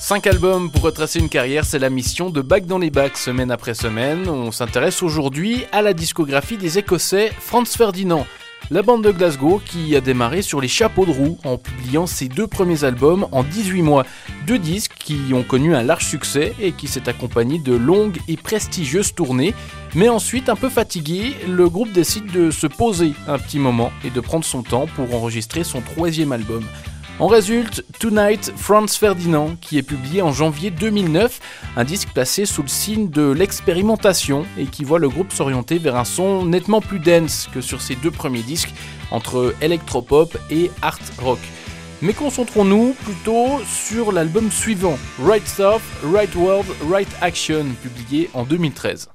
5 albums pour retracer une carrière, c'est la mission de Back dans les Bacs, semaine après semaine. On s'intéresse aujourd'hui à la discographie des Écossais Franz Ferdinand. La bande de Glasgow qui a démarré sur les chapeaux de roue en publiant ses 2 premiers albums en 18 mois. 2 disques qui ont connu un large succès et qui s'est accompagné de longues et prestigieuses tournées. Mais ensuite, un peu fatigué, le groupe décide de se poser un petit moment et de prendre son temps pour enregistrer son 3e album. En résulte Tonight Franz Ferdinand qui est publié en janvier 2009, un disque placé sous le signe de l'expérimentation et qui voit le groupe s'orienter vers un son nettement plus dense que sur ses 2 premiers disques entre electropop et art rock. Mais concentrons-nous plutôt sur l'album suivant, Right Stuff, Right Word, Right Action, publié en 2013.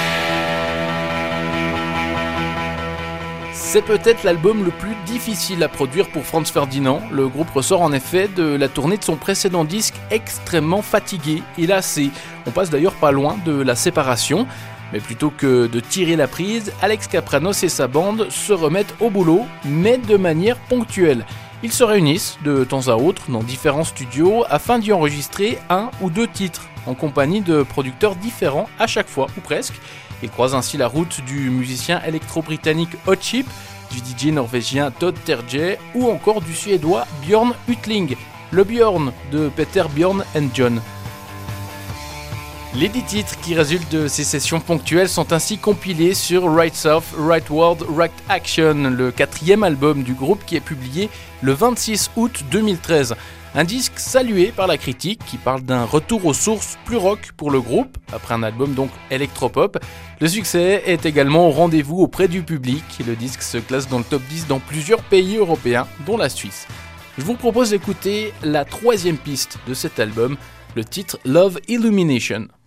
C'est peut-être l'album le plus difficile à produire pour Franz Ferdinand. Le groupe ressort en effet de la tournée de son précédent disque extrêmement fatigué et lassé. On passe d'ailleurs pas loin de la séparation. Mais plutôt que de tirer la prise, Alex Kapranos et sa bande se remettent au boulot, mais de manière ponctuelle. Ils se réunissent de temps à autre dans différents studios afin d'y enregistrer 1 ou 2 titres, en compagnie de producteurs différents à chaque fois, ou presque. Ils croisent ainsi la route du musicien électro-britannique Hot Chip, du DJ norvégien Todd Terje ou encore du suédois Björn Yttling, le Björn de Peter Bjorn and John. Les 10 titres qui résultent de ces sessions ponctuelles sont ainsi compilés sur Right Stuff, Right Word, Right Action, le 4e album du groupe qui est publié le 26 août 2013. Un disque salué par la critique qui parle d'un retour aux sources plus rock pour le groupe, après un album donc électropop. Le succès est également au rendez-vous auprès du public. Le disque se classe dans le top 10 dans plusieurs pays européens, dont la Suisse. Je vous propose d'écouter la 3e piste de cet album, le titre Love Illumination.